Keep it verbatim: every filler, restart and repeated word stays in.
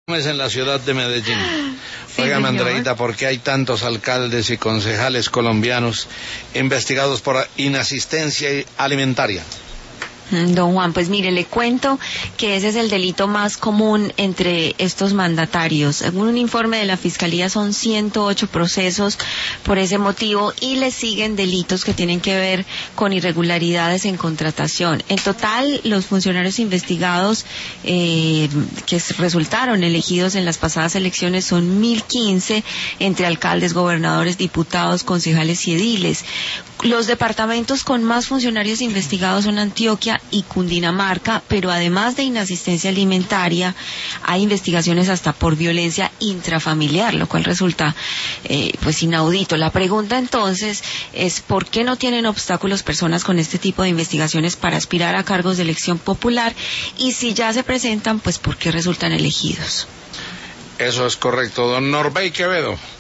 En la ciudad de Medellín. Sí, Óigame, señor. Andreita, ¿por qué hay tantos alcaldes y concejales colombianos investigados por inasistencia alimentaria? Don Juan, pues mire, le cuento que ese es el delito más común entre estos mandatarios. Según un informe de la Fiscalía son ciento ocho procesos por ese motivo y le siguen delitos que tienen que ver con irregularidades en contratación. En total, los funcionarios investigados eh, que resultaron elegidos en las pasadas elecciones son mil quince entre alcaldes, gobernadores, diputados, concejales y ediles. Los departamentos con más funcionarios investigados son Antioquia y Cundinamarca, pero además de inasistencia alimentaria, hay investigaciones hasta por violencia intrafamiliar, lo cual resulta eh, pues inaudito. La pregunta entonces es ¿por qué no tienen obstáculos personas con este tipo de investigaciones para aspirar a cargos de elección popular? Y si ya se presentan, pues ¿por qué resultan elegidos? Eso es correcto. Don Norbey Quevedo.